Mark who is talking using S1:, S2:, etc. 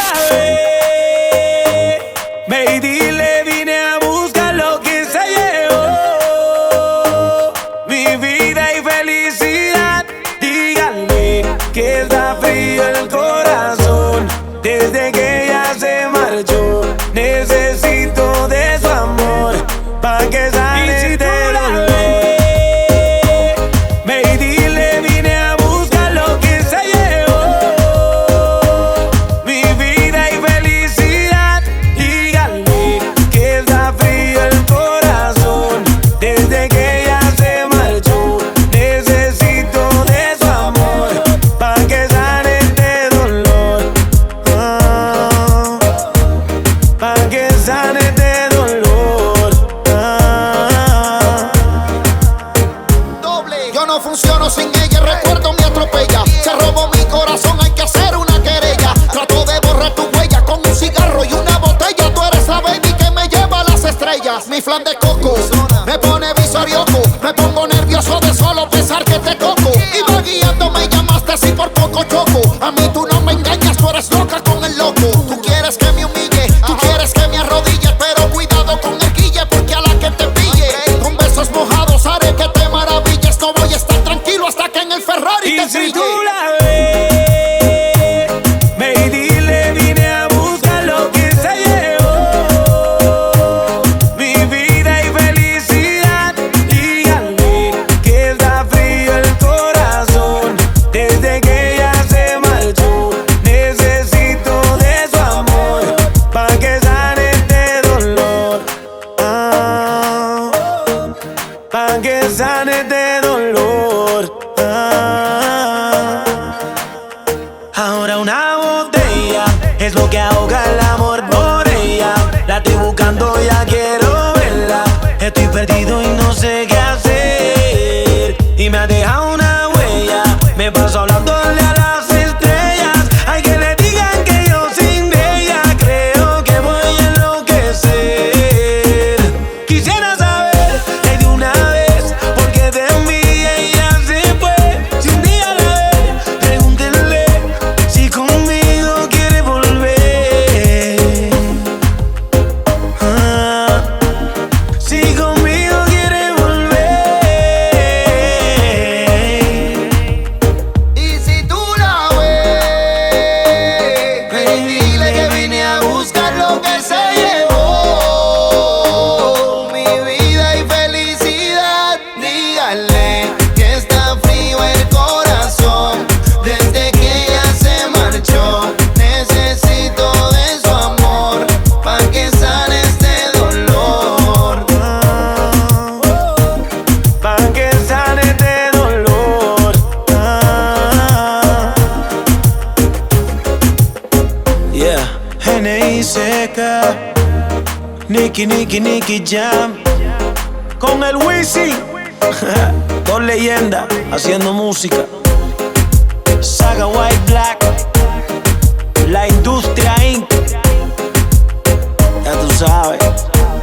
S1: la ves, ve y dile vine a buscar lo que se llevó. Mi vida y felicidad, díganle que está frío el corazón desde que ella se marchó. Necesito de su amor pa' que sane si de dolor. Ve y dile vine a buscar lo que se llevó. Mi vida y felicidad, díganle que está frío el corazón desde que ella se marchó. Necesito de su amor pa' que sane este dolor. Pa' que sane este dolor.
S2: Yo no funciono sin ella, recuerdo me atropella. Se robó mi corazón, hay que hacer una querella. Trato de borrar tu huella con un cigarro y una botella. Tú eres la baby que me lleva a las estrellas. Mi flan de coco me pone visorioco. Me pongo nervioso de solo pensar que te toco. Iba guiando, me llamaste así por poco choco. A mí tú no me engañas, tú eres loca con el loco. Tú quieres que me humille, tú quieres que me arrodille, pero cuidado con el guille porque a la que te pille con besos mojados haré que te maravilles. No voy a estar tranquilo hasta que en el Ferrari
S1: Y
S2: te
S1: si
S2: trille.
S1: tú la ves, ve y dile vine a buscar lo que se llevó. Mi vida y felicidad, díganle que está frío el corazón desde que ella se marchó. Necesito de su amor pa' que sane este dolor. Pa' que sane este dolor. Ahora una botella es lo que ahoga el amor por ella. La estoy buscando, ya quiero verla. Estoy perdido y no sé qué hacer. Y me ha dejado una huella. Me paso hablándole a las estrellas. Hay que le digan que yo sin ella creo que voy a enloquecer. Quisiera saber de una vez por qué de mí ella se fue. Si un día la ve, pregúntenle si conmigo quiere volver. Si conmigo quiere volver.
S2: Y si tú la ves, ven y dile que vine a buscar lo que se llevó. Mi vida y felicidad, díganle que está frío el corazón desde que ella se marchó. Necesito de su amor pa' que sane este dolor.
S1: Pa' que sane este dolor. Yeah, N.I.C.K. Nicky Jam con el Wisin. Dos leyendas haciendo música. Saga White Black, La Industria Inc. Ya tú sabes.